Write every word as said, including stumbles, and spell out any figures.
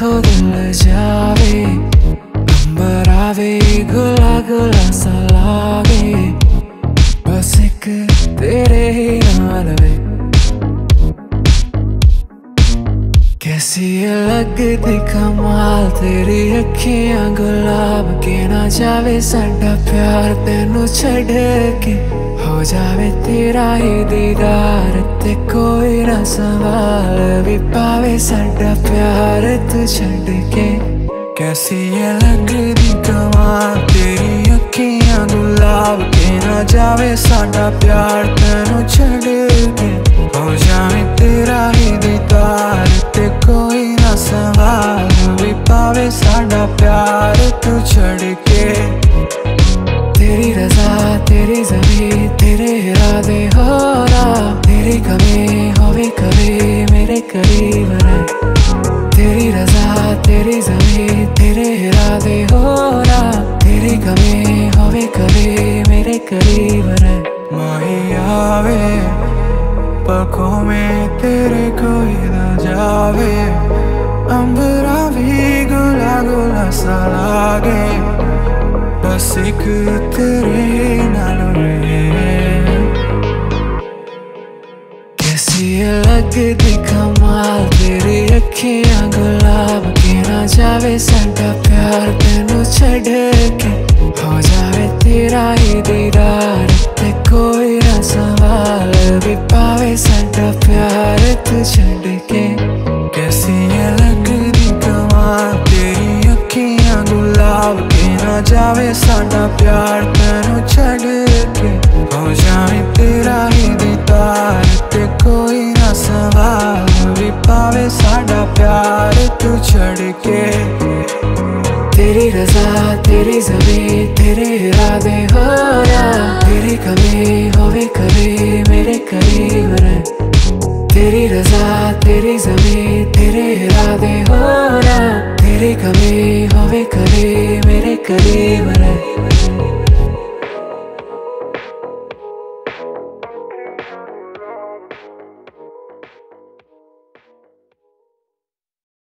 देखो दिल जावे, अंबर आवे गुला गुला सा लागे, बस एक तेरे ही नाल वे। कैसी लगदी कमाल तेरी अखियां गुलाब के, ना जावे साडा प्यार तेनू छड़ के, हो जावे तेरा ही दीदार ते कोई ना सवाल भी पावे साडा प्यार तू छड़ के। कैसी है लगदी कमाल तेरी अखियां गुलाब के, ना जावे साडा प्यार तेनू छड़ के, हो जावे तेरा ही दीदार ते कोई ना सवाल भी पावे साडा प्यार तू छड़ के। तेरी रज़ा तेरी ज़मीं तेरे इरादे हो रहा, तेरी कमी होवे कभी मेरे करीब रह। तेरी रज़ा तेरी ज़मीं तेरे इरादे हो रहा, तेरी कमी होवे कभी मेरे करीब रह। माही आवे पलकों में तेरे कोई ना जावे, अंबरा भी गुला गुला सा लागे, बस एक तेरे नाल रहे। कैसी लगदी कमाल तेरी अखियां गुलाब के, ना जावे साडा प्यार तेनू छड़ के, हो जावे तेरा ही दीदार ते कोई ना सवाल भी पावे साडा प्यार तू छड़ के। कैसी लगदी कमाल तेरी अखियां गुलाब के, ना जावे साडा प्यार तेनू छड़ के, हो जावे तेरा ही दीदार ते कोई ना सवाल भी पावे साडा प्यार तू छड़ के। तेरी रज़ा तेरी ज़मीं तेरे इरादे हो रहा, तेरी कमी होवे कभी मेरे करीब रह। तेरी रज़ा तेरी ज़मीं तेरे इरादे हो रहा, तेरी कमी होवे कभी मेरे करीब रह।